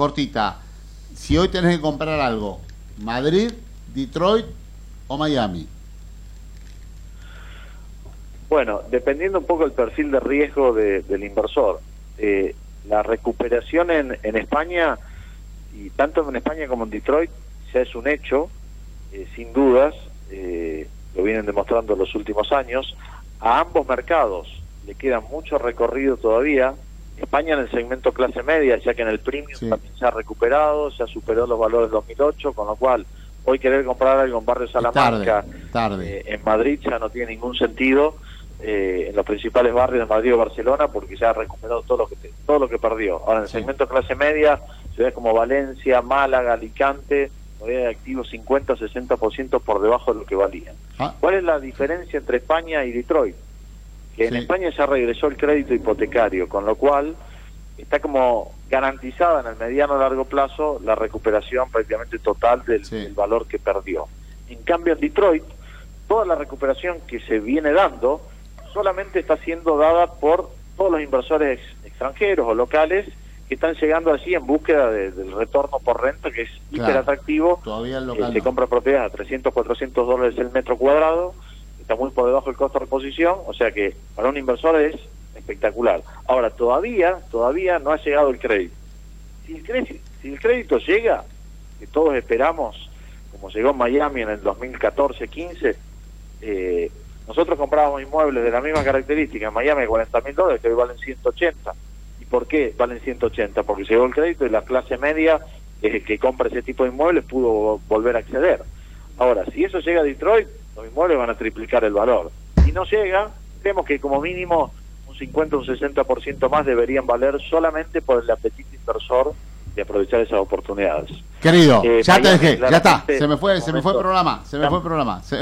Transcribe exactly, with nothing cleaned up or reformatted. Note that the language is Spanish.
cortita. Si hoy tenés que comprar algo, Madrid, Detroit o Miami. Bueno, dependiendo un poco del perfil de riesgo de, del inversor, eh, la recuperación en, en España, y tanto en España como en Detroit, ya es un hecho, eh, sin dudas, eh, lo vienen demostrando en los últimos años. A ambos mercados le queda mucho recorrido todavía. España en el segmento clase media, ya que en el premium sí. también se ha recuperado, se ha superado los valores del dos mil ocho, con lo cual hoy querer comprar algo en barrio Salamanca, tarde, tarde. Eh, en Madrid ya no tiene ningún sentido, eh, en los principales barrios de Madrid o Barcelona, porque ya ha recuperado todo lo que te, todo lo que perdió. Ahora en el sí. segmento clase media, ciudades como Valencia, Málaga, Alicante, todavía hay activos cincuenta a sesenta por ciento por debajo de lo que valían. Ah. ¿Cuál es la diferencia entre España y Detroit? Que en sí. España ya regresó el crédito hipotecario, con lo cual está como garantizada en el mediano a largo plazo la recuperación prácticamente total del, sí. del valor que perdió. En cambio en Detroit, toda la recuperación que se viene dando solamente está siendo dada por todos los inversores ex, extranjeros o locales que están llegando allí en búsqueda de, del retorno por renta, que es claro. hiper atractivo. Todavía el local eh, se no. compra propiedades a trescientos, cuatrocientos dólares el metro cuadrado, está muy por debajo del costo de reposición, o sea que para un inversor es espectacular. Ahora, todavía todavía no ha llegado el crédito. Si el crédito, si el crédito llega, que todos esperamos, como llegó en Miami en el dos mil catorce quince, eh, nosotros comprábamos inmuebles de la misma característica en Miami de cuarenta mil dólares, que hoy valen ciento ochenta. ¿Y por qué valen ciento ochenta? Porque llegó el crédito y la clase media eh, que compra ese tipo de inmuebles pudo volver a acceder. Ahora, si eso llega a Detroit, los inmuebles van a triplicar el valor. Si no llega, creemos que como mínimo un cincuenta o un sesenta por ciento más deberían valer solamente por el apetito inversor de aprovechar esas oportunidades. Querido, eh, ya te dejé, ya está, se me fue, se me fue el programa, se me fue el programa. Se